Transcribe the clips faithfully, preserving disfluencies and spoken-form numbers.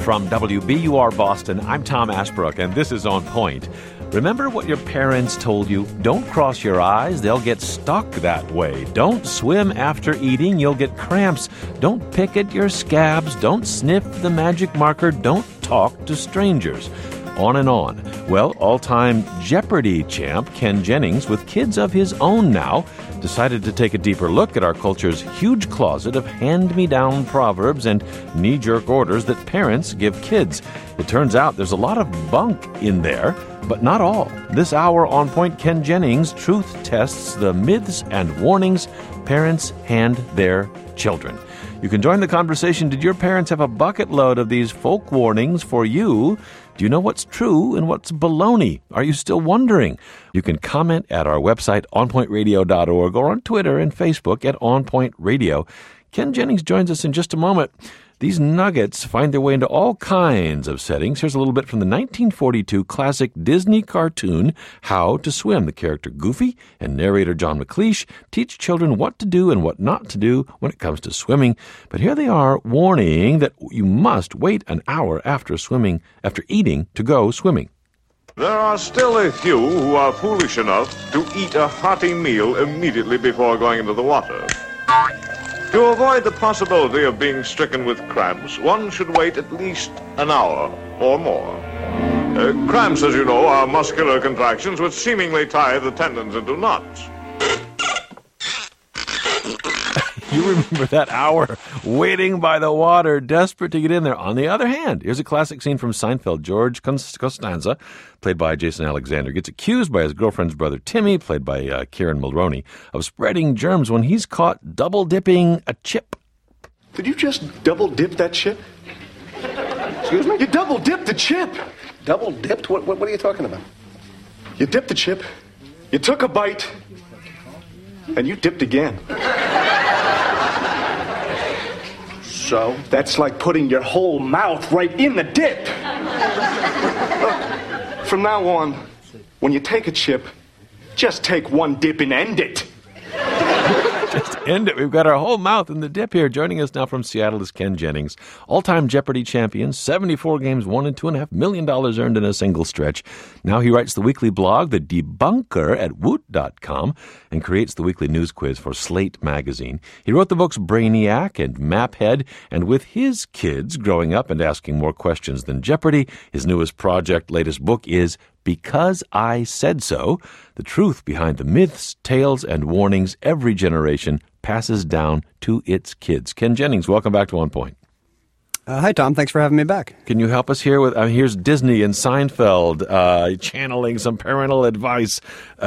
From W B U R Boston, I'm Tom Ashbrook, and this is On Point. Remember what your parents told you? Don't cross your eyes, they'll get stuck that way. Don't swim after eating, you'll get cramps. Don't pick at your scabs, don't sniff the magic marker, don't talk to strangers. On and on. Well, all-time Jeopardy champ Ken Jennings, with kids of his own now, decided to take a deeper look at our culture's huge closet of hand-me-down proverbs and knee-jerk orders that parents give kids. It turns out there's a lot of bunk in there, but not all. This hour on Point, Ken Jennings truth tests the myths and warnings parents hand their children. You can join the conversation. Did your parents have a bucket load of these folk warnings for you? Do you know what's true and what's baloney? Are you still wondering? You can comment at our website, on point radio dot org, or on Twitter and Facebook at On Point Radio. Ken Jennings joins us in just a moment. These nuggets find their way into all kinds of settings. Here's a little bit from the nineteen forty-two classic Disney cartoon, How to Swim. The character Goofy and narrator John McLeish teach children what to do and what not to do when it comes to swimming. But here they are warning that you must wait an hour after swimming, after eating, to go swimming. There are still a few who are foolish enough to eat a hearty meal immediately before going into the water. To avoid the possibility of being stricken with cramps, one should wait at least an hour or more. Uh, cramps, as you know, are muscular contractions which seemingly tie the tendons into knots. You remember that hour waiting by the water, desperate to get in there. On the other hand, here's a classic scene from Seinfeld. George Costanza, played by Jason Alexander, gets accused by his girlfriend's brother Timmy, played by uh, Kieran Mulroney, of spreading germs when he's caught double-dipping a chip. Did you just double-dip that chip? Excuse me? You double-dipped the chip. Double-dipped? What, what, what are you talking about? You dipped the chip, you took a bite, and you dipped again. So? That's like putting your whole mouth right in the dip. Look, from now on, when you take a chip, just take one dip and end it. Just end it. We've got our whole mouth in the dip here. Joining us now from Seattle is Ken Jennings, all-time Jeopardy champion, seventy-four games won and two and a half million dollars earned in a single stretch. Now he writes the weekly blog, The Debunker, at woot dot com, and creates the weekly news quiz for Slate magazine. He wrote the books Brainiac and Maphead, and with his kids growing up and asking more questions than Jeopardy, his newest project, latest book, is Because I Said So, the truth behind the myths, tales, and warnings every generation passes down to its kids. Ken Jennings, welcome back to On Point. Uh, hi, Tom. Thanks for having me back. Can you help us here with, uh, here's Disney and Seinfeld uh, channeling some parental advice.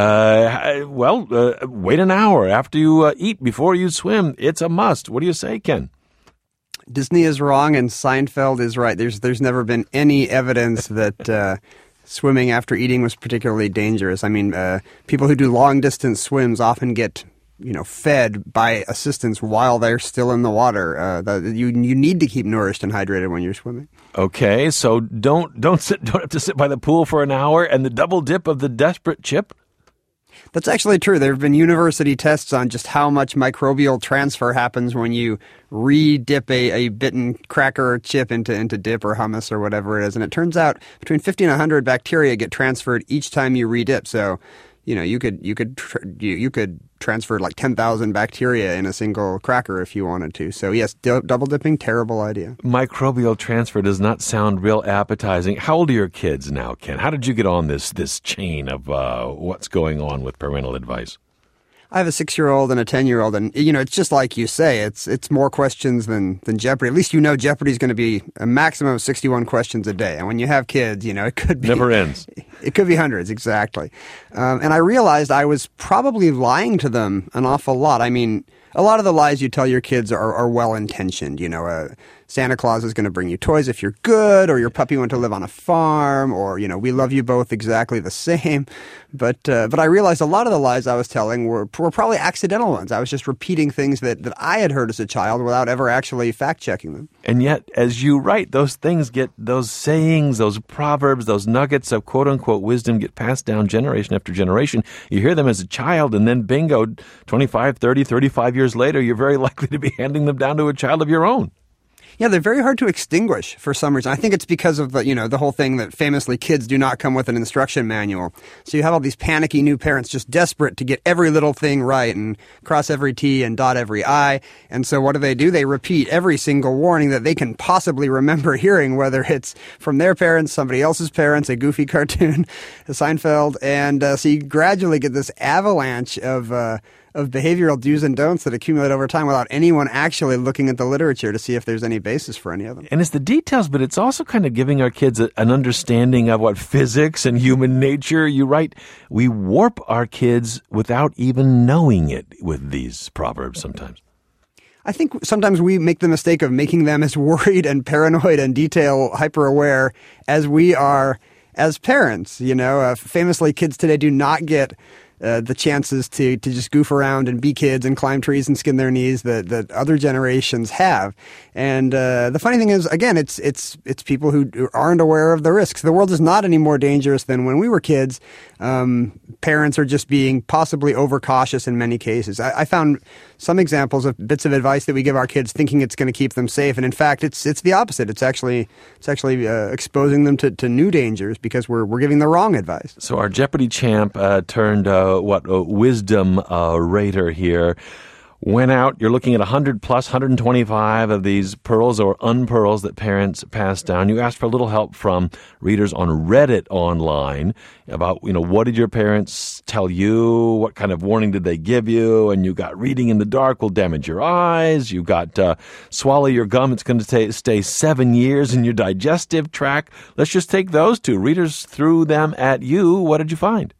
Uh, well, uh, wait an hour after you uh, eat before you swim. It's a must. What do you say, Ken? Disney is wrong and Seinfeld is right. There's, there's never been any evidence that... Uh, swimming after eating was particularly dangerous. I mean, uh, people who do long-distance swims often get, you know, fed by assistants while they're still in the water. Uh, the, you you need to keep nourished and hydrated when you're swimming. Okay, so don't don't sit don't have to sit by the pool for an hour and the double dip of the desperate chip. That's actually true. There have been university tests on just how much microbial transfer happens when you re-dip a, a bitten cracker or chip into, into dip or hummus or whatever it is. And it turns out between fifty and one hundred bacteria get transferred each time you re-dip. So, you know, you could you could tr- you, you could transfer like ten thousand bacteria in a single cracker if you wanted to. So, yes, d- double dipping, terrible idea. Microbial transfer does not sound real appetizing. How old are your kids now, Ken? How did you get on this this chain of uh, what's going on with parental advice? I have a six-year-old and a ten-year-old, and, you know, it's just like you say. It's it's more questions than, than Jeopardy. At least you know Jeopardy's going to be a maximum of sixty-one questions a day. And when you have kids, you know, it could be... Never ends. It could be hundreds, exactly. Um, and I realized I was probably lying to them an awful lot. I mean, a lot of the lies you tell your kids are, are well-intentioned. You know, uh, Santa Claus is going to bring you toys if you're good, or your puppy went to live on a farm, or, you know, we love you both exactly the same. But uh, but I realized a lot of the lies I was telling were, were probably accidental ones. I was just repeating things that, that I had heard as a child without ever actually fact-checking them. And yet, as you write, those things get, those sayings, those proverbs, those nuggets of quote-unquote wisdom get passed down generation after generation. You hear them as a child, and then bingo, twenty-five, thirty, thirty-five years later, you're very likely to be handing them down to a child of your own. Yeah, they're very hard to extinguish for some reason. I think it's because of the, you know, the whole thing that famously kids do not come with an instruction manual. So you have all these panicky new parents just desperate to get every little thing right and cross every T and dot every I. And so what do they do? They repeat every single warning that they can possibly remember hearing, whether it's from their parents, somebody else's parents, a goofy cartoon, a Seinfeld. And uh, so you gradually get this avalanche of uh, of behavioral do's and don'ts that accumulate over time without anyone actually looking at the literature to see if there's any basis for any of them. And it's the details, but it's also kind of giving our kids a, an understanding of what physics and human nature. You write, we warp our kids without even knowing it with these proverbs sometimes. I think sometimes we make the mistake of making them as worried and paranoid and detail hyper-aware as we are as parents. You know, uh, famously, kids today do not get Uh, the chances to to just goof around and be kids and climb trees and skin their knees that, that other generations have. And uh, the funny thing is, again, it's it's it's people who aren't aware of the risks. The world is not any more dangerous than when we were kids. Um, parents are just being possibly overcautious in many cases. I, I found some examples of bits of advice that we give our kids thinking it's going to keep them safe, and in fact, it's it's the opposite. It's actually it's actually uh, exposing them to, to new dangers because we're we're giving the wrong advice. So our Jeopardy champ uh, turned. Uh, what uh, wisdom uh, rater here went out. You're looking at one hundred plus, one hundred twenty-five of these pearls or unpearls that parents pass down. You asked for a little help from readers on Reddit online about, you know, what did your parents tell you? What kind of warning did they give you? And you got reading in the dark will damage your eyes. You got uh, swallow your gum. It's going to stay, stay seven years in your digestive tract. Let's just take those two. Readers threw them at you. What did you find?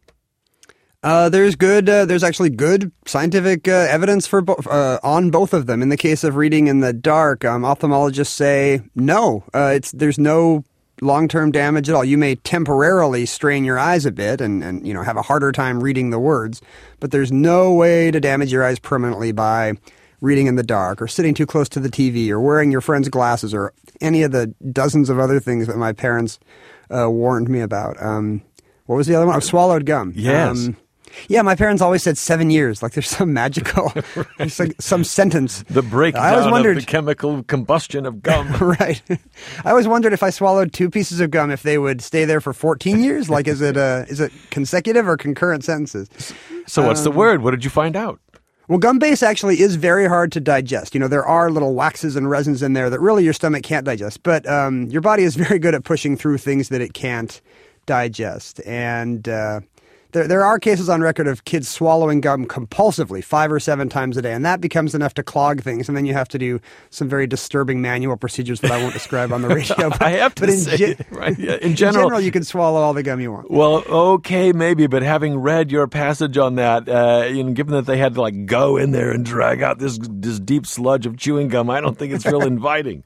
Uh, there's good. Uh, there's actually good scientific uh, evidence for bo- uh, on both of them. In the case of reading in the dark, um, ophthalmologists say no. Uh, it's there's no long-term damage at all. You may temporarily strain your eyes a bit and, and you know have a harder time reading the words, but there's no way to damage your eyes permanently by reading in the dark or sitting too close to the T V or wearing your friend's glasses or any of the dozens of other things that my parents uh, warned me about. Um, what was the other one? Oh, swallowed gum. Yes. Um, Yeah, my parents always said seven years, like there's some magical, there's like some sentence. The breakdown I always wondered, of the chemical combustion of gum. Right. I always wondered if I swallowed two pieces of gum, if they would stay there for fourteen years. Like, is it uh, is it consecutive or concurrent sentences? So what's um, the word? What did you find out? Well, gum base actually is very hard to digest. You know, there are little waxes and resins in there that really your stomach can't digest. But um, your body is very good at pushing through things that it can't digest. And uh There there are cases on record of kids swallowing gum compulsively five or seven times a day, and that becomes enough to clog things, and then you have to do some very disturbing manual procedures that I won't describe on the radio. But, I have to but in say, ge- right, yeah, in, in general, general, you can swallow all the gum you want. Well, okay, maybe, but having read your passage on that, uh, you know, given that they had to like go in there and drag out this this deep sludge of chewing gum, I don't think it's real inviting.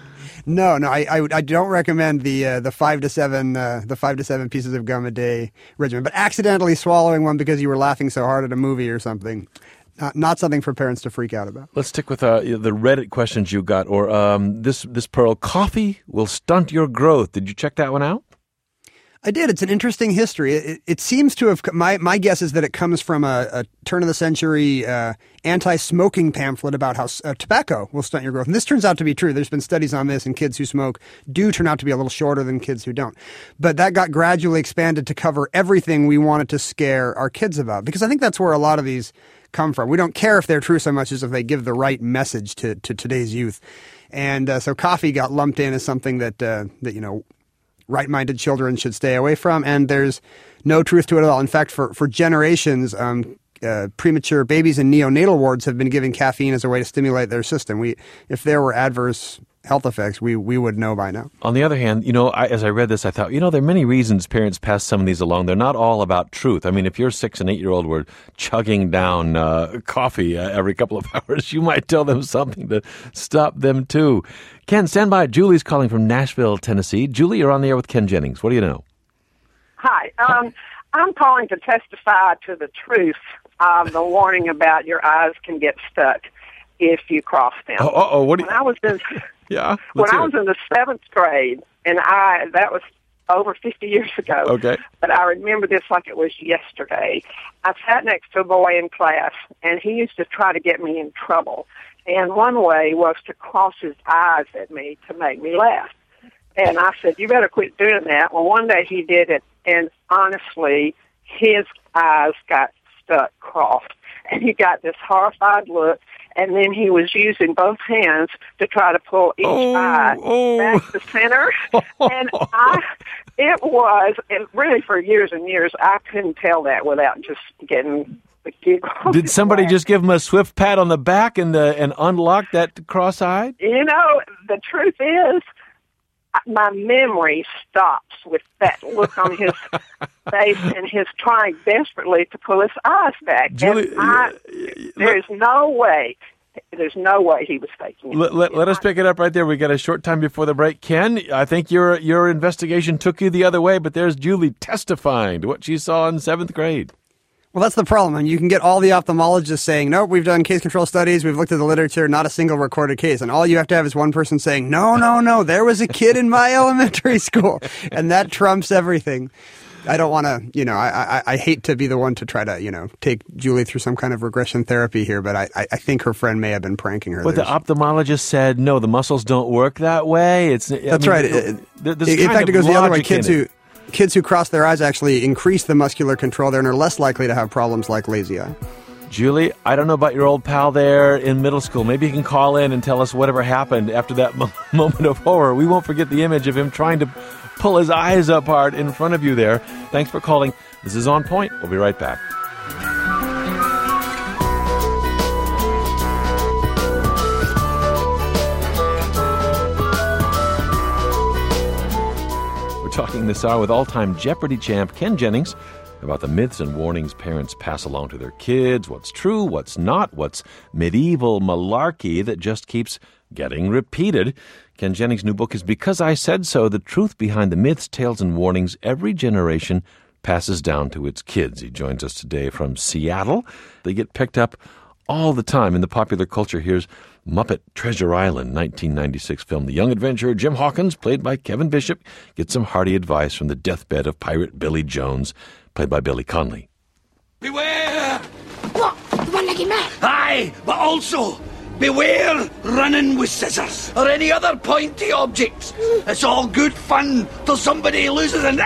No, no, I, I, I don't recommend the uh, the five to seven uh, the five to seven pieces of gum a day regimen. But accidentally swallowing one because you were laughing so hard at a movie or something, not, not something for parents to freak out about. Let's stick with uh, the Reddit questions you got, or um, this this pearl: coffee will stunt your growth. Did you check that one out? I did. It's an interesting history. It, it seems to have, my, my guess is that it comes from a, a turn-of-the-century uh, anti-smoking pamphlet about how uh, tobacco will stunt your growth. And this turns out to be true. There's been studies on this, and kids who smoke do turn out to be a little shorter than kids who don't. But that got gradually expanded to cover everything we wanted to scare our kids about, because I think that's where a lot of these come from. We don't care if they're true so much as if they give the right message to, to today's youth. And uh, so coffee got lumped in as something that, uh, that you know, right-minded children should stay away from, and there's no truth to it at all. In fact, for, for generations, um, uh, premature babies in neonatal wards have been given caffeine as a way to stimulate their system. We, if there were adverse health effects, we we would know by now. On the other hand, you know, I, as I read this, I thought, you know, there are many reasons parents pass some of these along. They're not all about truth. I mean, if your six and eight-year-old were chugging down uh, coffee uh, every couple of hours, you might tell them something to stop them too. Ken, stand by. Julie's calling from Nashville, Tennessee. Julie, you're on the air with Ken Jennings. What do you know? Hi. Um, I'm calling to testify to the truth of the warning about your eyes can get stuck if you cross them. Oh, oh, what do you... When I was in, yeah, when I hear was it. in the seventh grade, and I that was over fifty years ago. Okay. But I remember this like it was yesterday. I sat next to a boy in class, and he used to try to get me in trouble. And one way was to cross his eyes at me to make me laugh. And I said, you better quit doing that. Well, one day he did it, and honestly, his eyes got stuck crossed. And he got this horrified look, and then he was using both hands to try to pull each oh, eye oh. back to center. And I, it was, and really for years and years, I couldn't tell that without just getting the giggle. Did somebody just give him a swift pat on the back and uh, and unlock that cross-eyed? You know, the truth is, my memory stops with that look on his face and his trying desperately to pull his eyes back. Julie, and I, there's no way, there's no way he was faking it. Let, let, let us pick it up right there. We got a short time before the break. Ken, I think your your investigation took you the other way, but there's Julie testifying to what she saw in seventh grade. Well, that's the problem. I mean, you can get all the ophthalmologists saying, nope, we've done case control studies, we've looked at the literature, not a single recorded case. And all you have to have is one person saying, no, no, no, there was a kid in my elementary school. And that trumps everything. I don't want to, you know, I, I I hate to be the one to try to, you know, take Julie through some kind of regression therapy here, but I, I think her friend may have been pranking her. But the ophthalmologist said, no, the muscles don't work that way. It's That's I mean, right. It, it, in fact, it goes the other way. Kids who... Kids who cross their eyes actually increase the muscular control there and are less likely to have problems like lazy eye. Julie, I don't know about your old pal there in middle school. Maybe you can call in and tell us whatever happened after that mo- moment of horror. We won't forget the image of him trying to pull his eyes apart in front of you there. Thanks for calling. This is On Point. We'll be right back. Talking this hour with all-time Jeopardy champ Ken Jennings about the myths and warnings parents pass along to their kids, what's true, what's not, what's medieval malarkey that just keeps getting repeated. Ken Jennings' new book is Because I Said So, The Truth Behind the Myths, Tales, and Warnings Every Generation Passes Down to Its Kids. He joins us today from Seattle. They get picked up all the time in the popular culture. Here's Muppet Treasure Island, nineteen ninety-six film. The young adventurer Jim Hawkins, played by Kevin Bishop, gets some hearty advice from the deathbed of pirate Billy Jones, played by Billy Connolly. Beware! What? The one-legged man? Aye, but also beware running with scissors or any other pointy objects. It's all good fun till somebody loses an...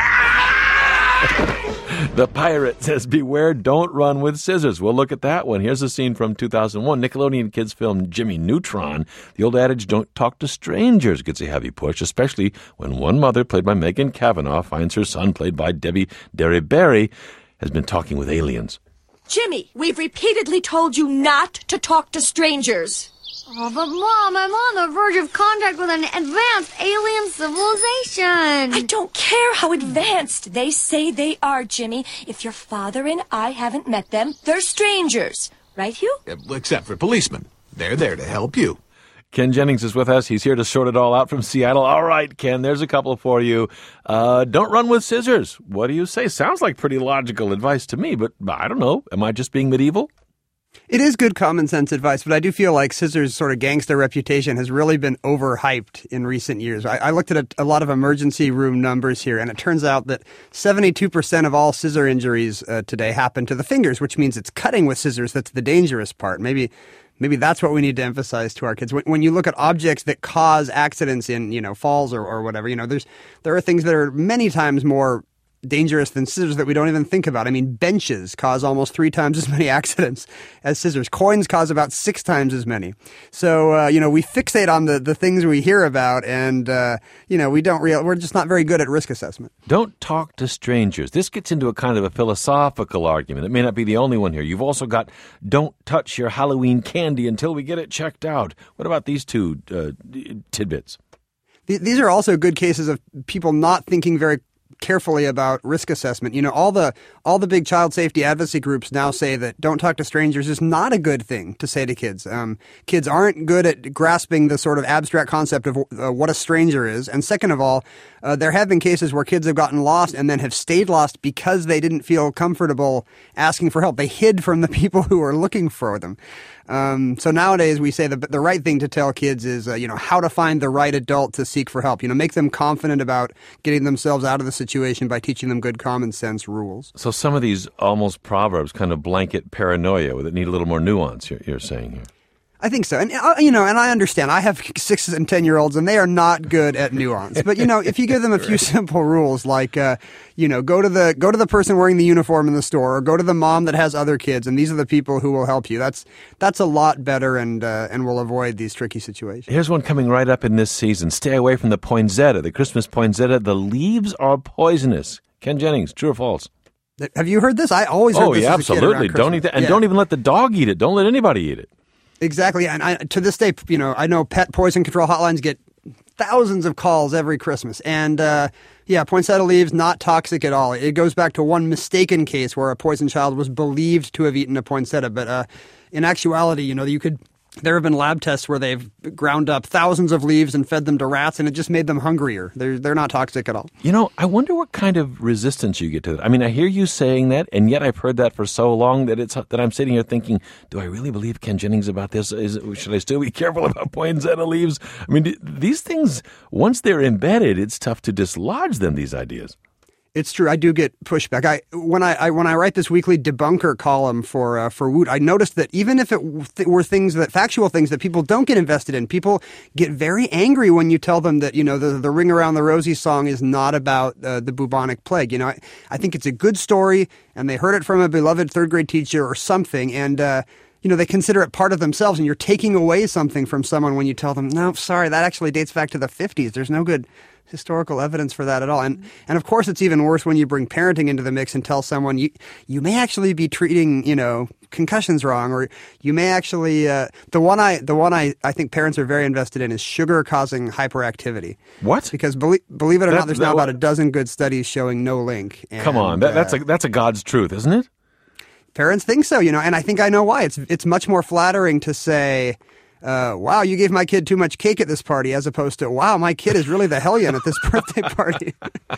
Ah! The pirate says, beware, don't run with scissors. We'll look at that one. Here's a scene from two thousand one. Nickelodeon kids film Jimmy Neutron. The old adage, don't talk to strangers, gets a heavy push, especially when one mother, played by Megan Cavanaugh, finds her son, played by Debbie Derryberry, has been talking with aliens. Jimmy, we've repeatedly told you not to talk to strangers. Oh, but Mom, I'm on the verge of contact with an advanced alien civilization. I don't care how advanced they say they are, Jimmy. If your father and I haven't met them, they're strangers. Right, Hugh? Except for policemen. They're there to help you. Ken Jennings is with us. He's here to sort it all out from Seattle. All right, Ken, there's a couple for you. Uh, don't run with scissors. What do you say? Sounds like pretty logical advice to me, but I don't know. Am I just being medieval? It is good common sense advice, but I do feel like Scissors' sort of gangster reputation has really been overhyped in recent years. I, I looked at a, a lot of emergency room numbers here, and it turns out that seventy-two percent of all scissor injuries uh, today happen to the fingers, which means it's cutting with scissors that's the dangerous part. Maybe maybe that's what we need to emphasize to our kids. When, when you look at objects that cause accidents in, you know, falls or, or whatever, you know, there's there are things that are many times more dangerous than scissors that we don't even think about. I mean, benches cause almost three times as many accidents as scissors. Coins cause about six times as many. So, uh, you know, we fixate on the, the things we hear about, and, uh, you know, we don't real, we're just not very good at risk assessment. Don't talk to strangers. This gets into a kind of a philosophical argument. It may not be the only one here. You've also got don't touch your Halloween candy until we get it checked out. What about these two uh, tidbits? These are also good cases of people not thinking very carefully about risk assessment. You know, all the all the big child safety advocacy groups now say that don't talk to strangers is not a good thing to say to kids. Um, kids aren't good at grasping the sort of abstract concept of uh, what a stranger is. And second of all, uh, there have been cases where kids have gotten lost and then have stayed lost because they didn't feel comfortable asking for help. They hid from the people who were looking for them. Um, so nowadays we say the the right thing to tell kids is, uh, you know, how to find the right adult to seek for help. You know, make them confident about getting themselves out of the situation by teaching them good common sense rules. So some of these almost proverbs kind of blanket paranoia that need a little more nuance, you're, you're saying here. I think so. And, uh, you know, and I understand. I have six and ten-year-olds, and they are not good at nuance. But, you know, if you give them a few simple rules, like, uh, you know, go to the go to the person wearing the uniform in the store, or go to the mom that has other kids, and these are the people who will help you. That's that's a lot better, and uh, and will avoid these tricky situations. Here's one coming right up in this season. Stay away from the poinsettia, the Christmas poinsettia. The leaves are poisonous. Ken Jennings, true or false? Have you heard this? I always heard oh, this yeah, as a kid absolutely. around Don't eat Christmas. that, and Yeah. don't even let the dog eat it. Don't let anybody eat it. Exactly, and I, to this day, you know, I know pet poison control hotlines get thousands of calls every Christmas, and uh, yeah, poinsettia leaves not toxic at all. It goes back to one mistaken case where a poison child was believed to have eaten a poinsettia, but uh, in actuality, you know, you could. There have been lab tests where they've ground up thousands of leaves and fed them to rats, and it just made them hungrier. They're they're not toxic at all. You know, I wonder what kind of resistance you get to that. I mean, I hear you saying that, and yet I've heard that for so long that it's that I'm sitting here thinking, do I really believe Ken Jennings about this? Is, should I still be careful about poinsettia leaves? I mean, these things, once they're embedded, it's tough to dislodge them, these ideas. It's true. I do get pushback. I when I, I when I write this weekly debunker column for uh, for Woot, I noticed that even if it th- were things that factual things that people don't get invested in, people get very angry when you tell them that, you know, the the Ring Around the Rosie song is not about uh, the bubonic plague. You know, I, I think it's a good story, and they heard it from a beloved third grade teacher or something, and uh, you know, they consider it part of themselves. And you're taking away something from someone when you tell them, no, sorry, that actually dates back to the fifties. There's no good historical evidence for that at all. And and of course, it's even worse when you bring parenting into the mix and tell someone you you may actually be treating, you know, concussions wrong, or you may actually uh, the one I the one I, I think parents are very invested in is sugar causing hyperactivity. What? Because believe believe it or That- not, there's that- now about a dozen good studies showing no link. And, Come on, that, that's uh, a that's a God's truth, isn't it? Parents think so, you know, and I think I know why. It's it's much more flattering to say, uh, wow, you gave my kid too much cake at this party, as opposed to, wow, my kid is really the hellion at this birthday party.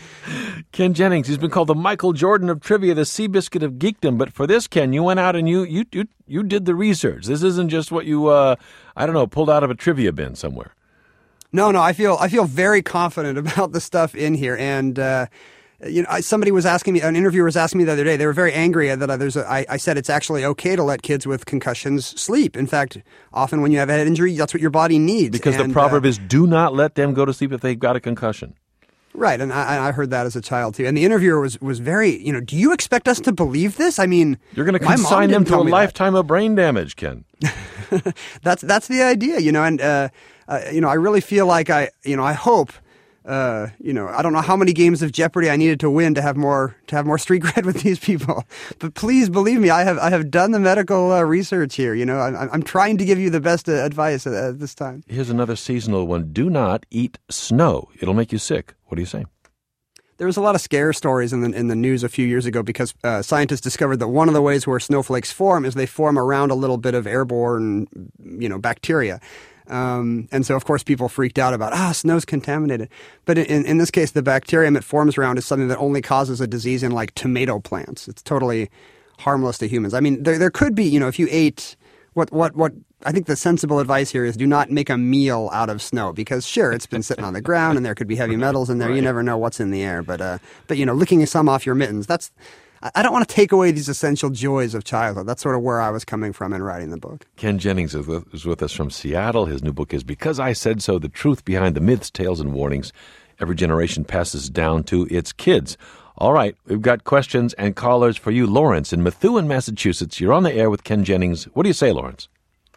Ken Jennings, he's been called the Michael Jordan of trivia, the Seabiscuit of geekdom. But for this, Ken, you went out and you you you, you did the research. This isn't just what you, uh, I don't know, pulled out of a trivia bin somewhere. No, no, I feel I feel very confident about the stuff in here, and uh, you know, I, somebody was asking me, an interviewer was asking me the other day. They were very angry that I, there's a, I, I said it's actually okay to let kids with concussions sleep. In fact, often when you have a head injury, that's what your body needs. Because and, the proverb uh, is, do not let them go to sleep if they've got a concussion. Right, and I, I heard that as a child too. And the interviewer was was very, you know, do you expect us to believe this? I mean, You're going to my mom consign them didn't to a tell me that. lifetime of brain damage, Ken. That's that's the idea, you know, and uh, uh, you know, I really feel like I, you know, I hope, uh, you know, I don't know how many games of Jeopardy I needed to win to have more to have more street cred with these people, but please believe me, I have I have done the medical uh, research here. You know, I'm I'm trying to give you the best uh, advice at, at this time. Here's another seasonal one. Do not eat snow. It'll make you sick. What do you say? There was a lot of scare stories in the in the news a few years ago because uh, scientists discovered that one of the ways where snowflakes form is they form around a little bit of airborne, you know, bacteria. Um, and so, of course, people freaked out about, ah, snow's contaminated. But in, in this case, the bacterium it forms around is something that only causes a disease in, like, tomato plants. It's totally harmless to humans. I mean, there there could be, you know, if you ate what what what I think the sensible advice here is do not make a meal out of snow because, sure, it's been sitting on the ground and there could be heavy metals in there. Right. You never know what's in the air. But, uh, but you know, licking some off your mittens, that's I don't want to take away these essential joys of childhood. That's sort of where I was coming from in writing the book. Ken Jennings is with, is with us from Seattle. His new book is Because I Said So, The Truth Behind the Myths, Tales, and Warnings Every Generation Passes Down to Its Kids. All right, we've got questions and callers for you. Lawrence in Methuen, Massachusetts. You're on the air with Ken Jennings. What do you say, Lawrence?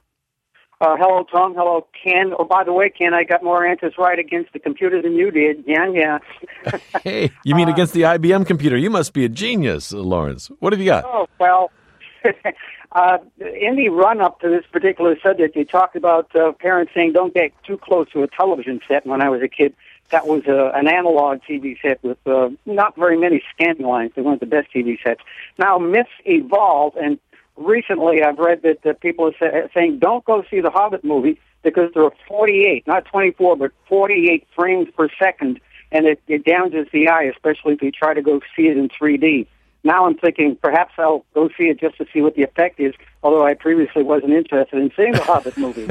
Uh, hello, Tom. Hello, Ken. Oh, by the way, Ken, I got more answers right against the computer than you did. Yeah, yeah. Hey, you mean uh, against the I B M computer? You must be a genius, Lawrence. What have you got? Oh, well, uh, in the run-up to this particular subject, you talked about uh, parents saying don't get too close to a television set. When I was a kid, that was uh, an analog T V set with uh, not very many scanning lines. They weren't the best T V sets. Now, myths evolve, and recently, I've read that uh, people are say, saying don't go see the Hobbit movie because there are forty-eight, not twenty-four, but forty-eight frames per second, and it, it damages the eye, especially if you try to go see it in three D. Now I'm thinking perhaps I'll go see it just to see what the effect is, although I previously wasn't interested in seeing the Hobbit movie.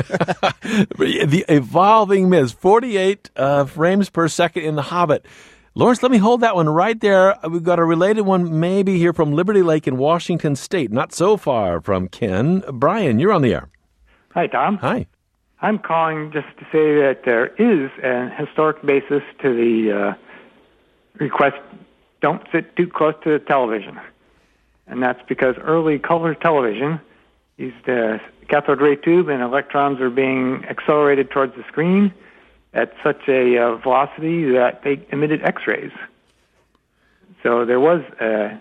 The evolving myths, forty-eight uh, frames per second in the Hobbit. Lawrence, let me hold that one right there. We've got a related one maybe here from Liberty Lake in Washington State, not so far from Ken. Brian, you're on the air. Hi, Tom. Hi. I'm calling just to say that there is a historic basis to the uh, request, don't sit too close to the television. And that's because early color television used the cathode ray tube, and electrons were being accelerated towards the screen at such a uh, velocity that they emitted X-rays. So there was a,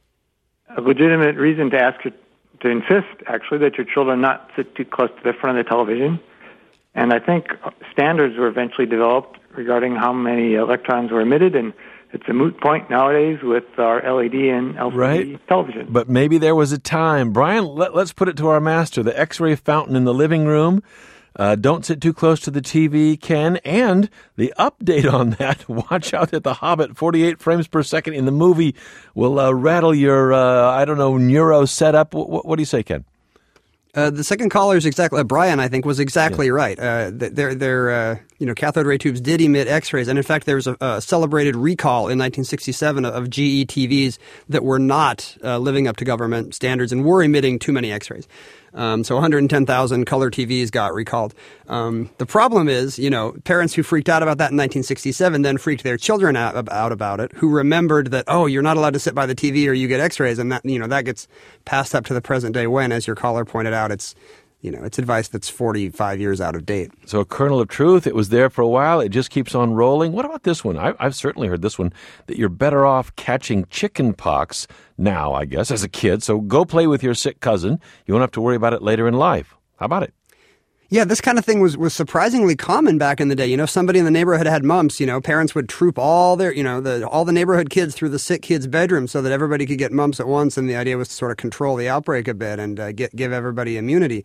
a legitimate reason to ask you, to insist, actually, that your children not sit too close to the front of the television. And I think standards were eventually developed regarding how many electrons were emitted, and it's a moot point nowadays with our L E D and L C D right. television. But maybe there was a time. Brian, let, let's put it to our master. The X-ray fountain in the living room. Uh, don't sit too close to the T V, Ken. And the update on that, watch out that The Hobbit, forty-eight frames per second in the movie, will uh, rattle your, uh, I don't know, neuro setup. What, what do you say, Ken? Uh, the second caller is exactly uh, Brian. I think was exactly yeah. right. Uh, their their uh, you know cathode ray tubes did emit X-rays, and in fact, there was a, a celebrated recall in nineteen sixty-seven of G E T Vs that were not uh, living up to government standards and were emitting too many X-rays. Um, so one hundred ten thousand color T Vs got recalled. Um, the problem is, you know, parents who freaked out about that in nineteen sixty-seven then freaked their children out, out about it, who remembered that, oh, you're not allowed to sit by the T V or you get X-rays, and that, you know, that gets passed up to the present day when, as your caller pointed out, it's, you know, it's advice that's forty-five years out of date. So a kernel of truth. It was there for a while. It just keeps on rolling. What about this one? I, I've certainly heard this one, that you're better off catching chicken pox now, I guess, as a kid. So go play with your sick cousin. You won't have to worry about it later in life. How about it? Yeah, this kind of thing was, was surprisingly common back in the day. You know, if somebody in the neighborhood had mumps, you know, parents would troop all their, you know, the all the neighborhood kids through the sick kids' bedroom so that everybody could get mumps at once. And the idea was to sort of control the outbreak a bit and uh, get, give everybody immunity.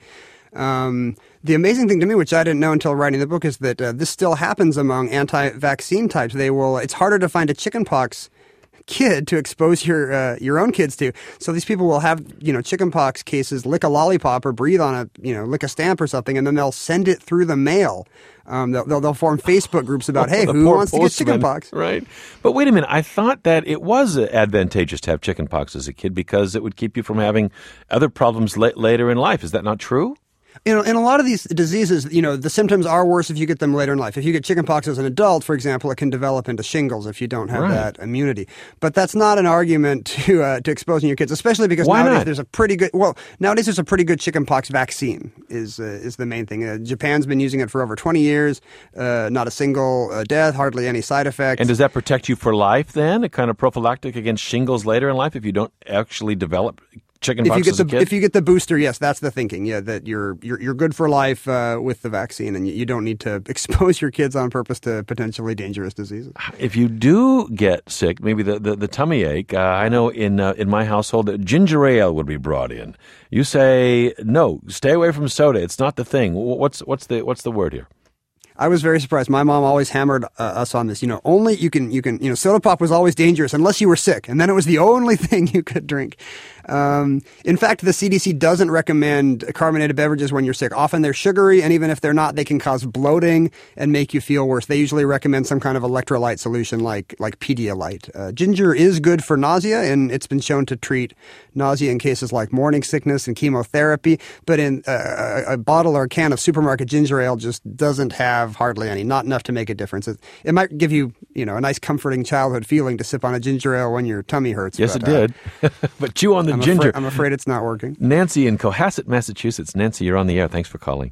Um, the amazing thing to me, which I didn't know until writing the book, is that uh, this still happens among anti-vaccine types. They will. It's harder to find a chickenpox kid to expose your uh, your own kids to. So these people will have, you know, chickenpox cases, lick a lollipop or breathe on a, you know, lick a stamp or something, and then they'll send it through the mail. Um, they'll, they'll, they'll form Facebook groups about, hey, who wants to get chickenpox? Right. But wait a minute. I thought that it was advantageous to have chickenpox as a kid because it would keep you from having other problems la- later in life. Is that not true? You know, in a lot of these diseases, you know, the symptoms are worse if you get them later in life. If you get chickenpox as an adult, for example, it can develop into shingles if you don't have right. that immunity. But that's not an argument to uh, to exposing your kids, especially because Why nowadays not? there's a pretty good well nowadays there's a pretty good chickenpox vaccine is uh, is the main thing. Uh, Japan's been using it for over twenty years. Uh, not a single uh, death, hardly any side effects. And does that protect you for life then? A kind of prophylactic against shingles later in life if you don't actually develop chickenpox if you get as the a kid? if you get the booster, yes, that's the thinking. Yeah, that you're you're you're good for life uh, with the vaccine, and you, you don't need to expose your kids on purpose to potentially dangerous diseases. If you do get sick, maybe the the, the tummy ache. Uh, I know in uh, in my household, uh, ginger ale would be brought in. You say no, stay away from soda. It's not the thing. What's what's the what's the word here? I was very surprised. My mom always hammered uh, us on this. You know, only you can, you can, you know, soda pop was always dangerous unless you were sick. And then it was the only thing you could drink. Um, in fact, the C D C doesn't recommend carbonated beverages when you're sick. Often they're sugary, and even if they're not, they can cause bloating and make you feel worse. They usually recommend some kind of electrolyte solution like, like Pedialyte. Uh, ginger is good for nausea, and it's been shown to treat nausea in cases like morning sickness and chemotherapy. But in uh, a, a bottle or a can of supermarket ginger ale just doesn't have hardly any, not enough to make a difference. It, it might give you, you know, a nice comforting childhood feeling to sip on a ginger ale when your tummy hurts. Yes, but, it did. Uh, but chew on the I'm ginger. Afraid, I'm afraid it's not working. Nancy in Cohasset, Massachusetts. Nancy, you're on the air. Thanks for calling.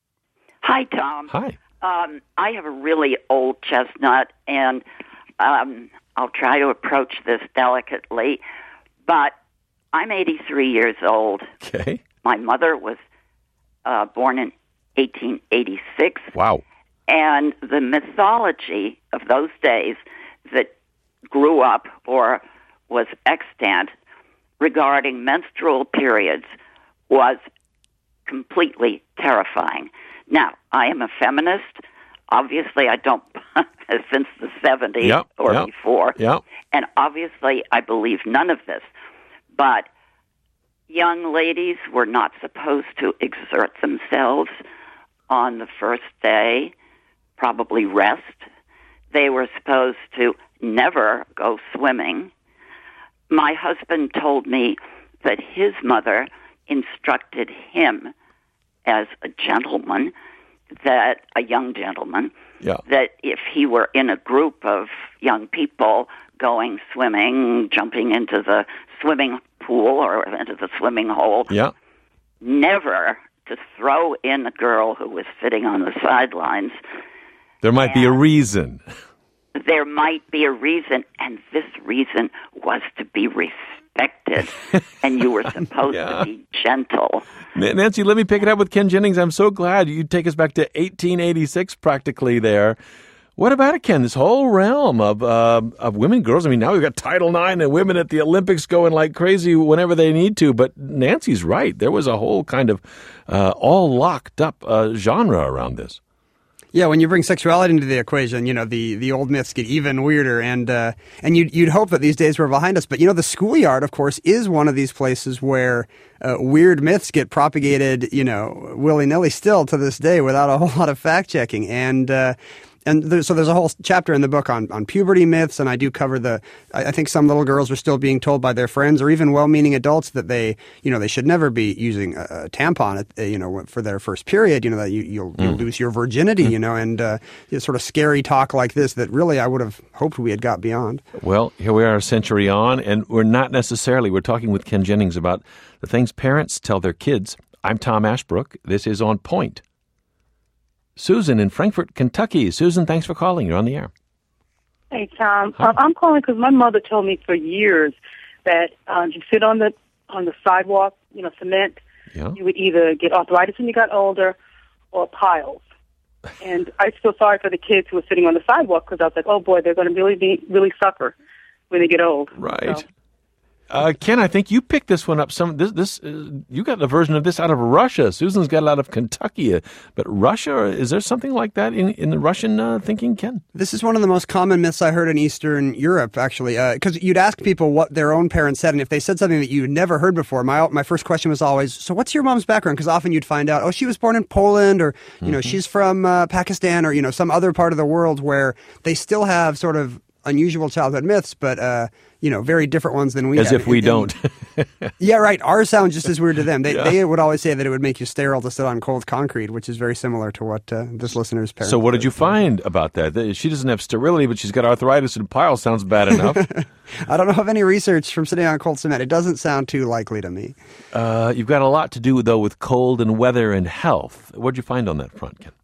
Hi, Tom. Hi. Um, I have a really old chestnut, and um, I'll try to approach this delicately, but I'm eighty-three years old. Okay. My mother was uh, born in eighteen eighty-six. Wow. And the mythology of those days that grew up or was extant regarding menstrual periods was completely terrifying. Now, I am a feminist. Obviously, I don't, since the seventies yep, or yep, before. Yep. And obviously, I believe none of this. But young ladies were not supposed to exert themselves on the first day, probably rest. They were supposed to never go swimming. My husband told me that his mother instructed him as a gentleman, that a young gentleman, yeah. that if he were in a group of young people going swimming, jumping into the swimming pool or into the swimming hole, yeah. never to throw in a girl who was sitting on the sidelines. There might be a reason. There might be a reason, and this reason was to be respected, and you were supposed yeah. to be gentle. Nancy, let me pick it up with Ken Jennings. I'm so glad you take us back to eighteen eighty-six practically there. What about it, Ken? This whole realm of uh, of women, girls. I mean, now we've got Title nine and women at the Olympics going like crazy whenever they need to. But Nancy's right. There was a whole kind of uh, all locked up uh, genre around this. Yeah, when you bring sexuality into the equation, you know, the, the old myths get even weirder, and uh, and you'd, you'd hope that these days were behind us. But, you know, the schoolyard, of course, is one of these places where uh, weird myths get propagated, you know, willy-nilly still to this day without a whole lot of fact-checking. And uh, and there, so there's a whole chapter in the book on, on puberty myths, and I do cover the, I, I think some little girls are still being told by their friends or even well-meaning adults that they, you know, they should never be using a, a tampon, at, uh, you know, for their first period, you know, that you, you'll, mm. you'll lose your virginity, mm. you know, and uh, sort of scary talk like this that really I would have hoped we had got beyond. Well, here we are a century on, and we're not necessarily, we're talking with Ken Jennings about the things parents tell their kids. I'm Tom Ashbrook. This is On Point. Susan in Frankfort, Kentucky. Susan, thanks for calling. You're on the air. Hey, Tom. Uh, I'm calling because my mother told me for years that um, you sit on the on the sidewalk, you know, cement, yeah. you would either get arthritis when you got older or piles. And I feel sorry for the kids who were sitting on the sidewalk because I was like, oh, boy, they're going to really be really suffer when they get old. Right. So. Uh, Ken, I think you picked this one up. Some this this uh, you got a version of this out of Russia. Susan's got it out of Kentucky, uh, but Russia, is there something like that in in the Russian uh, thinking, Ken? This is one of the most common myths I heard in Eastern Europe, actually, because uh, you'd ask people what their own parents said, and if they said something that you'd never heard before, my my first question was always, "So what's your mom's background?" Because often you'd find out, "Oh, she was born in Poland," or you know, mm-hmm. she's from uh, Pakistan, or you know, some other part of the world where they still have sort of unusual childhood myths, but uh, you know, very different ones than we as have. if we and, don't. Yeah, right. Ours sound just as weird to them. They yeah. they would always say that it would make you sterile to sit on cold concrete, which is very similar to what uh, this listener's parents. So, what did you find about that? She doesn't have sterility, but she's got arthritis and piles. Sounds bad enough. I don't know of any research from sitting on cold cement. It doesn't sound too likely to me. Uh, you've got a lot to do though with cold and weather and health. What did you find on that front, Ken?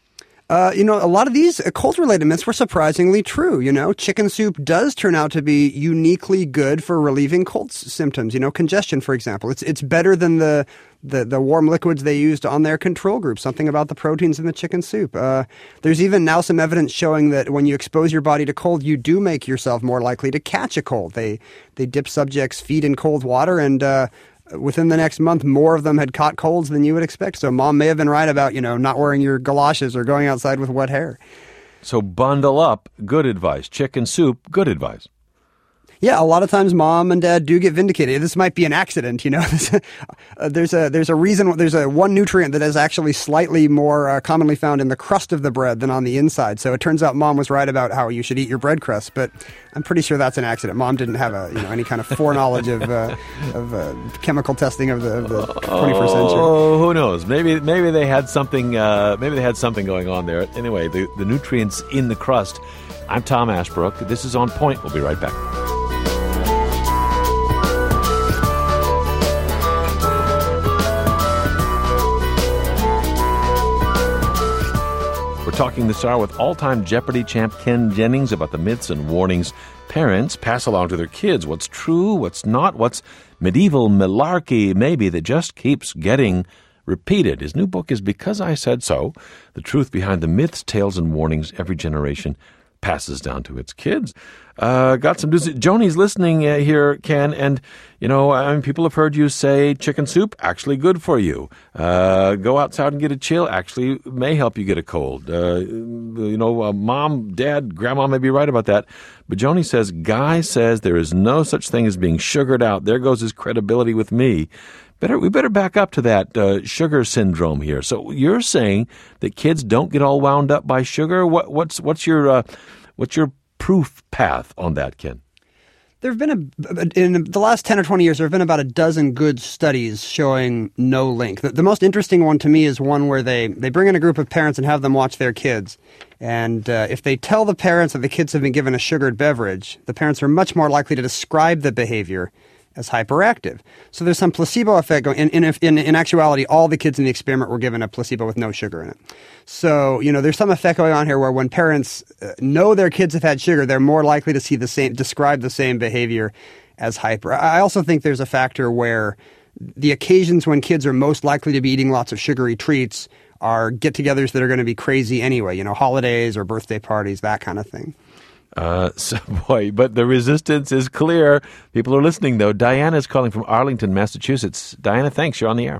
Uh, you know, a lot of these uh, cold-related myths were surprisingly true. You know, chicken soup does turn out to be uniquely good for relieving cold s- symptoms. You know, congestion, for example. It's it's better than the, the, the warm liquids they used on their control group. Something about the proteins in the chicken soup. Uh, there's even now some evidence showing that when you expose your body to cold, you do make yourself more likely to catch a cold. They they dip subjects' feet in cold water, and uh, within the next month, more of them had caught colds than you would expect. So mom may have been right about, you know, not wearing your galoshes or going outside with wet hair. So bundle up, good advice. Chicken soup, good advice. Yeah, a lot of times mom and dad do get vindicated. This might be an accident, you know. there's a there's a reason. There's a one nutrient that is actually slightly more uh, commonly found in the crust of the bread than on the inside. So it turns out mom was right about how you should eat your bread crust, but I'm pretty sure that's an accident. Mom didn't have a you know any kind of foreknowledge of uh, of uh, chemical testing of the, of the twenty-first century. Oh, who knows? Maybe maybe they had something. Uh, maybe they had something going on there. Anyway, the the nutrients in the crust. I'm Tom Ashbrook. This is On Point. We'll be right back. Talking this hour with all-time Jeopardy champ Ken Jennings about the myths and warnings parents pass along to their kids. What's true, what's not, what's medieval malarkey maybe that just keeps getting repeated. His new book is Because I Said So, the truth behind the myths, tales, and warnings every generation passes down to its kids. Uh, got some news. Joni's listening uh, here, Ken, and, you know, I mean, people have heard you say chicken soup, actually good for you. Uh, go outside and get a chill, actually may help you get a cold. Uh, you know, uh, mom, dad, grandma may be right about that. But Joni says, Guy says there is no such thing as being sugared out. There goes his credibility with me. Better, we better back up to that uh, sugar syndrome here. So you're saying that kids don't get all wound up by sugar? What, what's what's your uh, what's your proof path on that, Ken? There have been, a, in the last ten or twenty years, there have been about a dozen good studies showing no link. The, the most interesting one to me is one where they, they bring in a group of parents and have them watch their kids. And uh, if they tell the parents that the kids have been given a sugared beverage, the parents are much more likely to describe the behavior as hyperactive. So there's some placebo effect going. In, in, in, in actuality, all the kids in the experiment were given a placebo with no sugar in it. So, you know, there's some effect going on here where when parents uh, know their kids have had sugar, they're more likely to see the same, describe the same behavior as hyper. I also think there's a factor where the occasions when kids are most likely to be eating lots of sugary treats are get-togethers that are going to be crazy anyway, you know, holidays or birthday parties, that kind of thing. Uh, so boy, but the resistance is clear. People are listening, though. Diana is calling from Arlington, Massachusetts. Diana, thanks. You're on the air.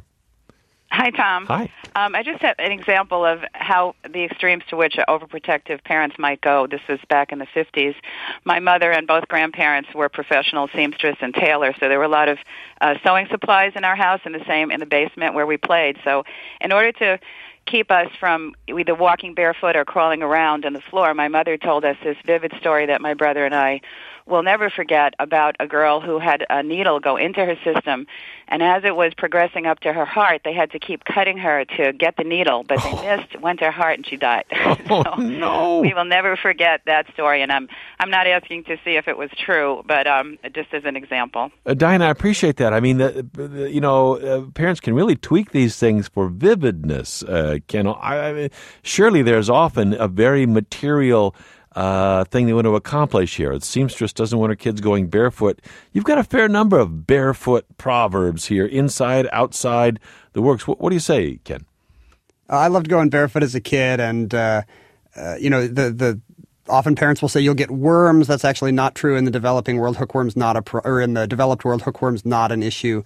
Hi, Tom. Hi. Um, I just have an example of how the extremes to which overprotective parents might go. This was back in the fifties. My mother and both grandparents were professional seamstress and tailor, so there were a lot of uh, sewing supplies in our house, and the same in the basement where we played. So in order to keep us from either walking barefoot or crawling around on the floor, my mother told us this vivid story that my brother and I will never forget about a girl who had a needle go into her system, and as it was progressing up to her heart, they had to keep cutting her to get the needle, but they oh. missed, went to her heart, and she died. Oh, so no. We will never forget that story, and I'm I'm not asking to see if it was true, but um, just as an example. Uh, Diana, I appreciate that. I mean, the, the, you know, uh, parents can really tweak these things for vividness. Uh, can I, I mean, surely there's often a very material Uh, thing they want to accomplish here. The seamstress doesn't want her kids going barefoot. You've got a fair number of barefoot proverbs here, inside, outside, the works. What, what do you say, Ken? Uh, I loved going barefoot as a kid, and uh, uh, you know, the the often parents will say you'll get worms. That's actually not true in the developing world. Hookworm's not a pro- or in the developed world, hookworm's not an issue.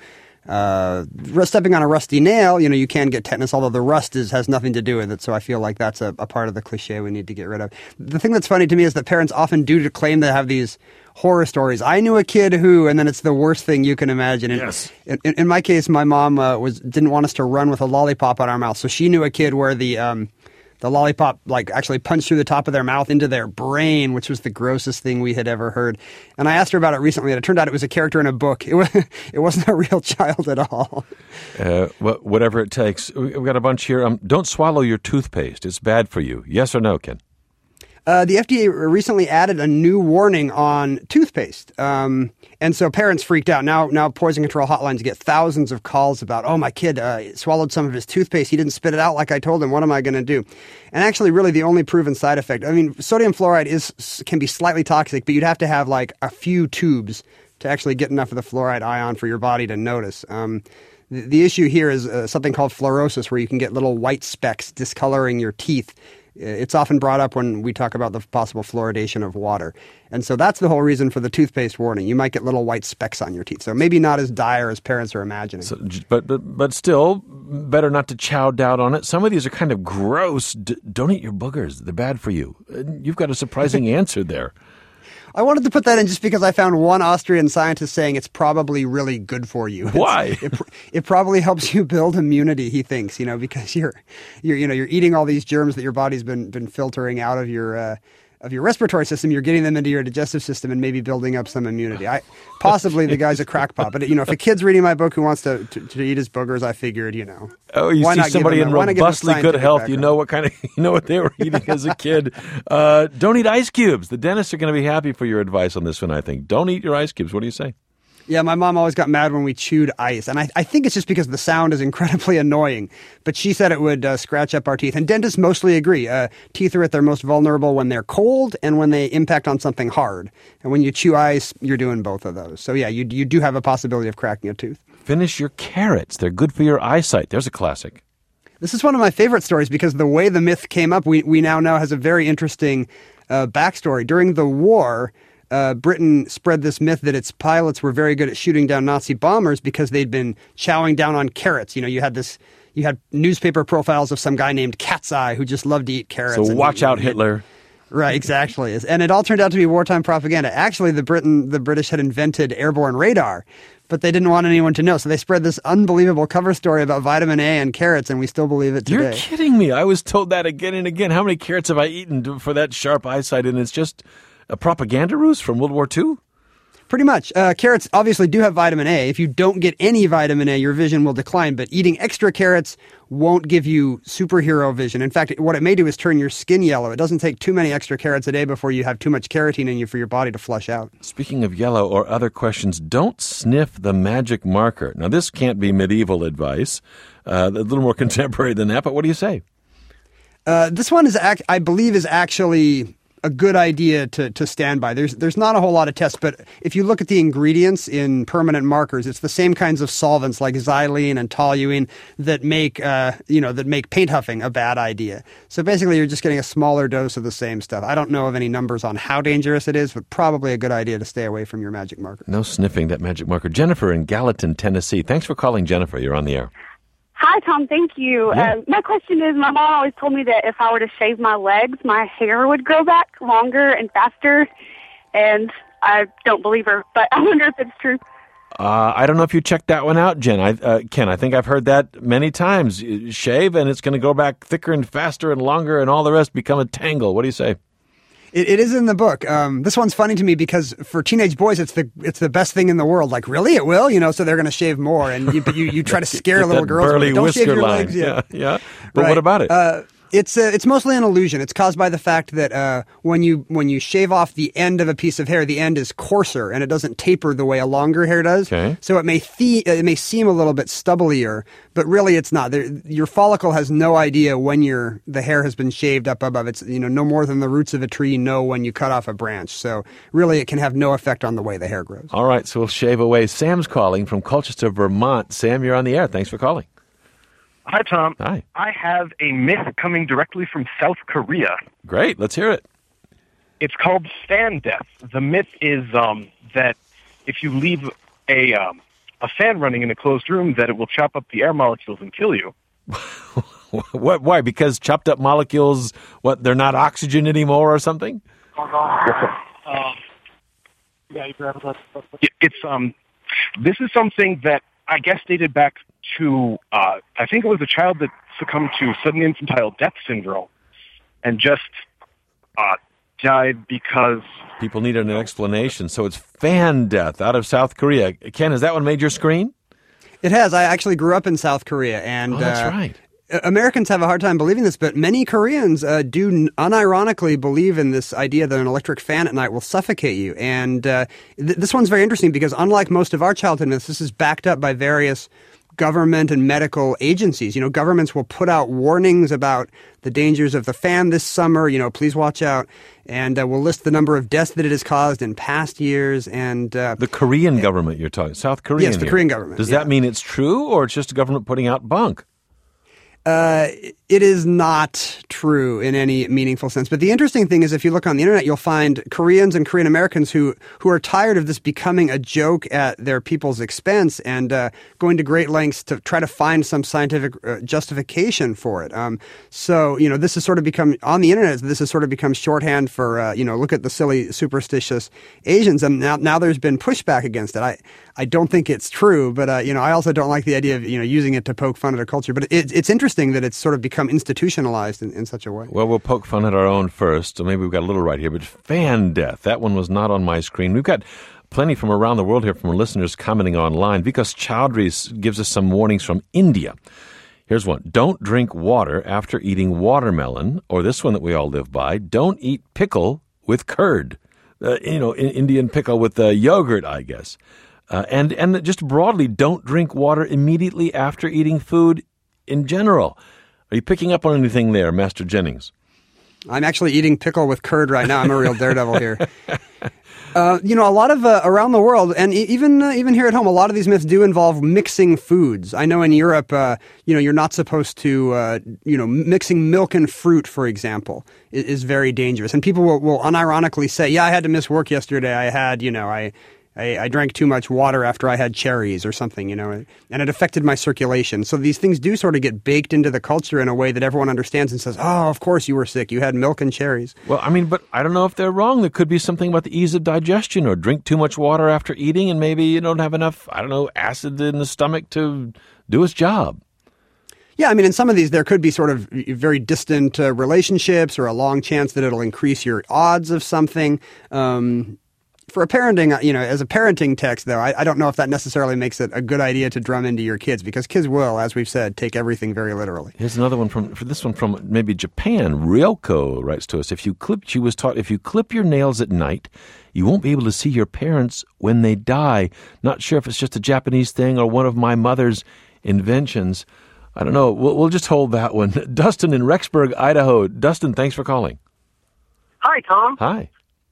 Uh, stepping on a rusty nail, you know, you can get tetanus, although the rust is, has nothing to do with it. So I feel like that's a, a part of the cliche we need to get rid of. The thing that's funny to me is that parents often do claim to have these horror stories. I knew a kid who, and then it's the worst thing you can imagine. And yes. In, in, in my case, my mom uh, was didn't want us to run with a lollipop on our mouth, so she knew a kid where the um, the lollipop like actually punched through the top of their mouth into their brain, which was the grossest thing we had ever heard. And I asked her about it recently, and it turned out it was a character in a book. It was, it wasn't a real child at all. Uh, whatever it takes. We've got a bunch here. Um, don't swallow your toothpaste. It's bad for you. Yes or no, Ken? Uh, the F D A recently added a new warning on toothpaste. Um, and so parents freaked out. Now, now poison control hotlines get thousands of calls about, oh, my kid uh, swallowed some of his toothpaste. He didn't spit it out like I told him. What am I going to do? And actually, really, the only proven side effect, I mean, sodium fluoride is can be slightly toxic, but you'd have to have like a few tubes to actually get enough of the fluoride ion for your body to notice. Um, the, the issue here is uh, something called fluorosis, where you can get little white specks discoloring your teeth. It's often brought up when we talk about the possible fluoridation of water. And so that's the whole reason for the toothpaste warning. You might get little white specks on your teeth. So maybe not as dire as parents are imagining. So, but, but but still, better not to chow down on it. Some of these are kind of gross. D- don't eat your boogers. They're bad for you. You've got a surprising answer there. I wanted to put that in just because I found one Austrian scientist saying it's probably really good for you. Why? It, it probably helps you build immunity, he thinks, you know, because you're, you're, you know, you're eating all these germs that your body's been been filtering out of your uh, of your respiratory system. You're getting them into your digestive system and maybe building up some immunity. I possibly the guy's a crackpot, but you know, if a kid's reading my book who wants to to, to eat his boogers, I figured, you know. Oh, you see somebody in robustly good health. Background. You know what kind of you know what they were eating as a kid. Uh, don't eat ice cubes. The dentists are going to be happy for your advice on this one. I think. Don't eat your ice cubes. What do you say? Yeah, my mom always got mad when we chewed ice, and I, I think it's just because the sound is incredibly annoying. But she said it would uh, scratch up our teeth, and dentists mostly agree. Uh, teeth are at their most vulnerable when they're cold and when they impact on something hard. And when you chew ice, you're doing both of those. So yeah, you you do have a possibility of cracking a tooth. Finish your carrots. They're good for your eyesight. There's a classic. This is one of my favorite stories because the way the myth came up, we, we now know has a very interesting uh, backstory. During the war, Uh, Britain spread this myth that its pilots were very good at shooting down Nazi bombers because they'd been chowing down on carrots. You know, you had this, you had newspaper profiles of some guy named Cat's Eye who just loved to eat carrots. So and watch he, out, he, Hitler. Right, exactly. And it all turned out to be wartime propaganda. Actually, the Britain, the British had invented airborne radar, but they didn't want anyone to know. So they spread this unbelievable cover story about vitamin A and carrots, and we still believe it today. You're kidding me. I was told that again and again. How many carrots have I eaten for that sharp eyesight? And it's just a propaganda ruse from World War Two? Pretty much. Uh, carrots obviously do have vitamin A. If you don't get any vitamin A, your vision will decline, but eating extra carrots won't give you superhero vision. In fact, what it may do is turn your skin yellow. It doesn't take too many extra carrots a day before you have too much carotene in you for your body to flush out. Speaking of yellow or other questions, don't sniff the magic marker. Now, this can't be medieval advice. Uh, a little more contemporary than that, but what do you say? Uh, this one is, act- I believe, is actually a good idea to, to stand by. There's there's not a whole lot of tests, but if you look at the ingredients in permanent markers, it's the same kinds of solvents like xylene and toluene that make uh, you know that make paint huffing a bad idea. So basically, you're just getting a smaller dose of the same stuff. I don't know of any numbers on how dangerous it is, but probably a good idea to stay away from your magic marker. No sniffing that magic marker. Jennifer in Gallatin, Tennessee. Thanks for calling, Jennifer. You're on the air. Hi, Tom. Thank you. Yeah. Uh, my question is, my mom always told me that if I were to shave my legs, my hair would grow back longer and faster, and I don't believe her, but I wonder if it's true. Uh, I don't know if you checked that one out, Jen. I, uh, Ken, I think I've heard that many times. Shave, and it's going to go back thicker and faster and longer, and all the rest become a tangle. What do you say? It, it is in the book. Um, this one's funny to me because for teenage boys, it's the it's the best thing in the world. Like, really, it will, you know? So they're going to shave more, and you, but you, you try to scare little girls. Burly Don't whisker shave your line. legs. Yeah, yeah. yeah. But right. what about it? Uh, It's uh, it's mostly an illusion. It's caused by the fact that uh, when you when you shave off the end of a piece of hair, the end is coarser and it doesn't taper the way a longer hair does. Okay. So it may the- it may seem a little bit stubblier, but really it's not. There, your follicle has no idea when your the hair has been shaved up above. It's you know no more than the roots of a tree know when you cut off a branch. So really, it can have no effect on the way the hair grows. All right, so we'll shave away. Sam's calling from Colchester, Vermont. Sam, you're on the air. Thanks for calling. Hi, Tom. Hi. I have a myth coming directly from South Korea. Great. Let's hear it. It's called fan death. The myth is um, that if you leave a um, a fan running in a closed room, that it will chop up the air molecules and kill you. What? Why? Because chopped up molecules, what, they're not oxygen anymore or something? Uh, it's um, this is something that I guess dated back to, uh, I think it was a child that succumbed to sudden infantile death syndrome and just uh, died because... People needed an explanation. So it's fan death out of South Korea. Ken, has that one made your screen? It has. I actually grew up in South Korea. And, oh, that's uh, right. Americans have a hard time believing this, but many Koreans uh, do unironically believe in this idea that an electric fan at night will suffocate you. And uh, th- this one's very interesting because unlike most of our childhood myths, this is backed up by various government and medical agencies. You know, governments will put out warnings about the dangers of the fan this summer. You know, please watch out. And uh, we'll list the number of deaths that it has caused in past years. And uh, the Korean government you're talking, South Korean. Yes, the here. Korean government. Does yeah. that mean it's true, or it's just a government putting out bunk? Uh, it is not true in any meaningful sense. But the interesting thing is if you look on the internet, you'll find Koreans and Korean Americans who, who are tired of this becoming a joke at their people's expense and uh, going to great lengths to try to find some scientific uh, justification for it. Um, so, you know, this has sort of become, on the internet, this has sort of become shorthand for, uh, you know, look at the silly, superstitious Asians. And now, now there's been pushback against it. I, I don't think it's true, but, uh, you know, I also don't like the idea of, you know, using it to poke fun at a culture. But it, it's interesting that it's sort of become institutionalized in, in such a way. Well, we'll poke fun at our own first. So maybe we've got a little right here. But fan death, that one was not on my screen. We've got plenty from around the world here from our listeners commenting online. Vikas Chowdhury gives us some warnings from India. Here's one. Don't drink water after eating watermelon. Or this one that we all live by. Don't eat pickle with curd. Uh, you know, in, Indian pickle with uh, yogurt, I guess. Uh, and, and just broadly, don't drink water immediately after eating food in general. Are you picking up on anything there, Master Jennings? I'm actually eating pickle with curd right now. I'm a real daredevil here. Uh, you know, a lot of uh, around the world, and e- even uh, even here at home, a lot of these myths do involve mixing foods. I know in Europe, uh, you know, you're not supposed to, uh, you know, mixing milk and fruit, for example, is, is very dangerous. And people will, will unironically say, "Yeah, I had to miss work yesterday. I had, you know, I." I, I drank too much water after I had cherries or something, you know, and it affected my circulation. So these things do sort of get baked into the culture in a way that everyone understands and says, oh, of course you were sick. You had milk and cherries. Well, I mean, but I don't know if they're wrong. There could be something about the ease of digestion or drink too much water after eating and maybe you don't have enough, I don't know, acid in the stomach to do its job. Yeah, I mean, in some of these, there could be sort of very distant uh, relationships or a long chance that it'll increase your odds of something. Um for a parenting, you know, as a parenting text, though, I, I don't know if that necessarily makes it a good idea to drum into your kids, because kids will, as we've said, take everything very literally. Here's another one from, for this one from maybe Japan. Ryoko writes to us, if you clip, she was taught, if you clip your nails at night, you won't be able to see your parents when they die. Not sure if it's just a Japanese thing or one of my mother's inventions. I don't know. We'll, we'll just hold that one. Dustin in Rexburg, Idaho. Dustin, thanks for calling. Hi, Tom. Hi.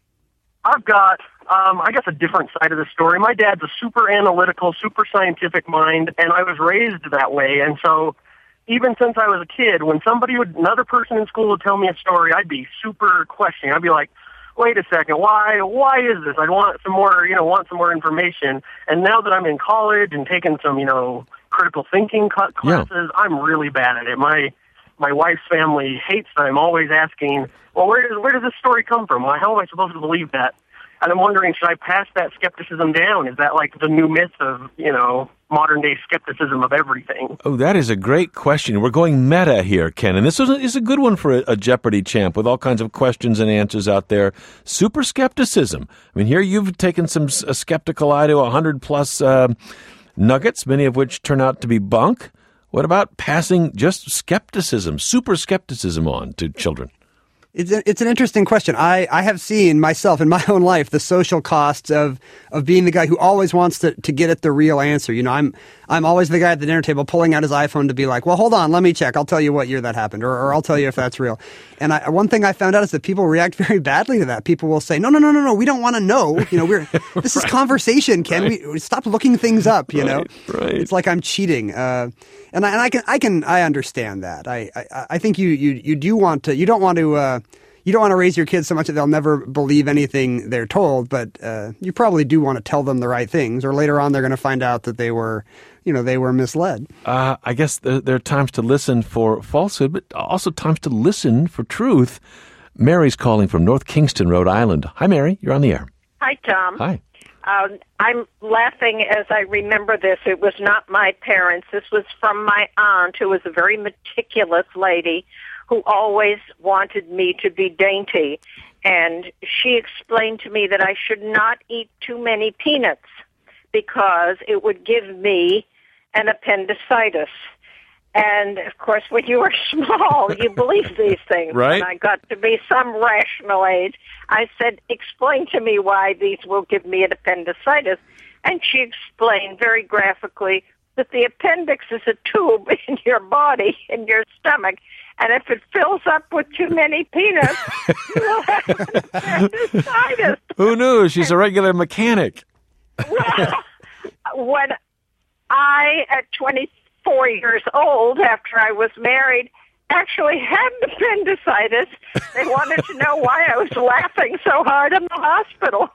I've got, um, I guess, a different side of the story. My dad's a super analytical, super scientific mind, and I was raised that way. And so even since I was a kid, when somebody would, another person in school would tell me a story, I'd be super questioning. I'd be like, wait a second, why, why is this? I'd want some more, you know, want some more information. And now that I'm in college and taking some, you know, critical thinking classes, yeah. I'm really bad at it. My my wife's family hates that I'm always asking, well, where does where does this story come from? Well, how am I supposed to believe that? And I'm wondering, should I pass that skepticism down? Is that like the new myth of, you know, modern day skepticism of everything? Oh, that is a great question. We're going meta here, Ken, and this is a, is a good one for a, a Jeopardy champ with all kinds of questions and answers out there. Super skepticism. I mean, here you've taken some a skeptical eye to a hundred plus uh, nuggets, many of which turn out to be bunk. What about passing just skepticism, super skepticism on to children? It's a, it's an interesting question. I, I have seen myself in my own life the social costs of of being the guy who always wants to, to get at the real answer. You know, I'm I'm always the guy at the dinner table pulling out his iPhone to be like, well, hold on, let me check. I'll tell you what year that happened, or, or I'll tell you if that's real. And I, one thing I found out is that people react very badly to that. People will say, no, no, no, no, no, we don't want to know. You know, we're this right. is conversation, Ken. Right. We stop looking things up. You know, right, right. It's like I'm cheating. Uh, and I and I can I can I understand that. I I, I think you, you you do want to. You don't want to. Uh, You don't want to raise your kids so much that they'll never believe anything they're told, but uh, you probably do want to tell them the right things, or later on they're going to find out that they were, you know, they were misled. Uh, I guess there, there are times to listen for falsehood, but also times to listen for truth. Mary's calling from North Kingston, Rhode Island. Hi, Mary. You're on the air. Hi, Tom. Hi. Um, I'm laughing as I remember this. It was not my parents. This was from my aunt, who was a very meticulous lady, who always wanted me to be dainty. And she explained to me that I should not eat too many peanuts because it would give me an appendicitis. And, of course, when you were small, you believe these things. Right. When I got to be some rational age, I said, explain to me why these will give me an appendicitis. And she explained very graphically that the appendix is a tube in your body, in your stomach, and if it fills up with too many peanuts, you will have an appendicitis. Who knew? She's a regular mechanic. Well, when I, at twenty-four years old, after I was married, actually had appendicitis, they wanted to know why I was laughing so hard in the hospital.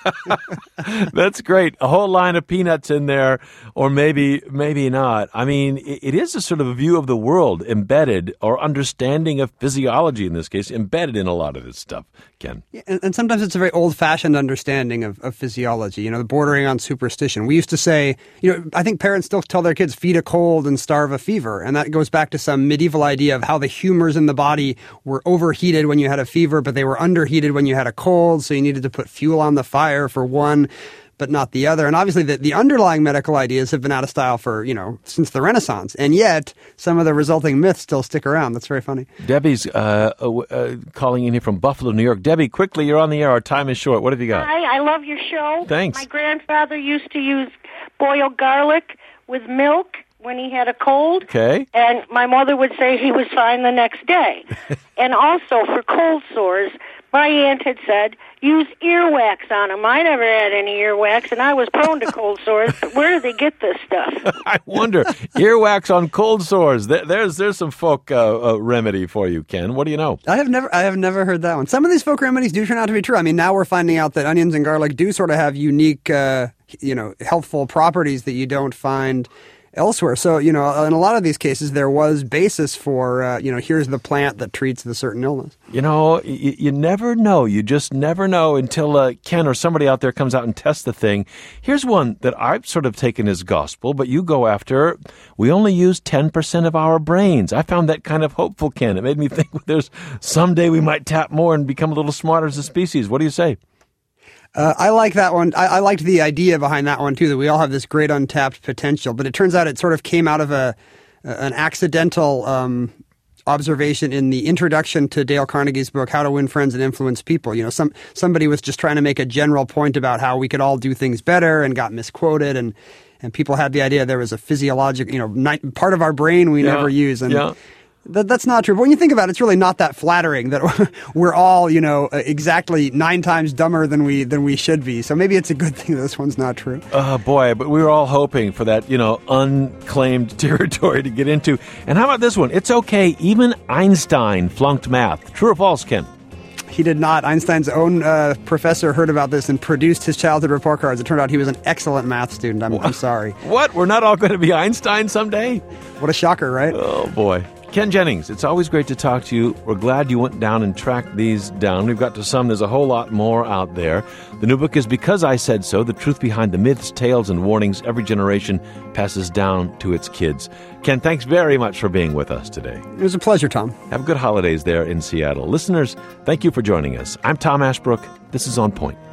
That's great. A whole line of peanuts in there, or maybe maybe not. I mean, it, it is a sort of a view of the world embedded, or understanding of physiology in this case, embedded in a lot of this stuff, Ken. Yeah, and, and sometimes it's a very old-fashioned understanding of, of physiology, you know, bordering on superstition. We used to say, you know, I think parents still tell their kids, feed a cold and starve a fever. And that goes back to some medieval idea of how the humors in the body were overheated when you had a fever, but they were underheated when you had a cold, so you needed to put fuel on the fire for one, but not the other. And obviously the, the underlying medical ideas have been out of style for, you know, since the Renaissance. And yet some of the resulting myths still stick around. That's very funny. Debbie's uh, uh, calling in here from Buffalo, New York. Debbie, quickly, you're on the air. Our time is short. What have you got? Hi, I love your show. Thanks. My grandfather used to use boiled garlic with milk when he had a cold. Okay. And my mother would say he was fine the next day. And also for cold sores, my aunt had said, use earwax on them. I never had any earwax, and I was prone to cold sores. But where do they get this stuff? I wonder. Earwax on cold sores. There, there's there's some folk uh, uh, remedy for you, Ken. What do you know? I have never I have never heard that one. Some of these folk remedies do turn out to be true. I mean, now we're finding out that onions and garlic do sort of have unique, uh, you know, healthful properties that you don't find elsewhere. So, you know, in a lot of these cases, there was basis for, uh, you know, here's the plant that treats the certain illness. You know, you, you never know. You just never know until uh, Ken or somebody out there comes out and tests the thing. Here's one that I've sort of taken as gospel, but you go after. We only use ten percent of our brains. I found that kind of hopeful, Ken. It made me think there's someday we might tap more and become a little smarter as a species. What do you say? Uh, I like that one. I, I liked the idea behind that one, too, that we all have this great untapped potential. But it turns out it sort of came out of a an accidental um, observation in the introduction to Dale Carnegie's book, How to Win Friends and Influence People. You know, some somebody was just trying to make a general point about how we could all do things better and got misquoted. And, and people had the idea there was a physiological, you know, ni- part of our brain we Yeah. never use. And Yeah. That, that's not true. But when you think about it, it's really not that flattering that we're all, you know, exactly nine times dumber than we than we should be. So maybe it's a good thing that this one's not true. Oh, boy, but we were all hoping for that, you know, unclaimed territory to get into. And how about this one? It's okay. Even Einstein flunked math. True or false, Ken? He did not. Einstein's own uh, professor heard about this and produced his childhood report cards. It turned out he was an excellent math student. I'm, I'm sorry. What? We're not all going to be Einstein someday? What a shocker, right? Oh, boy. Ken Jennings, it's always great to talk to you. We're glad you went down and tracked these down. We've got to some. There's a whole lot more out there. The new book is Because I Said So, the truth behind the myths, tales, and warnings every generation passes down to its kids. Ken, thanks very much for being with us today. It was a pleasure, Tom. Have good holidays there in Seattle. Listeners, thank you for joining us. I'm Tom Ashbrook. This is On Point.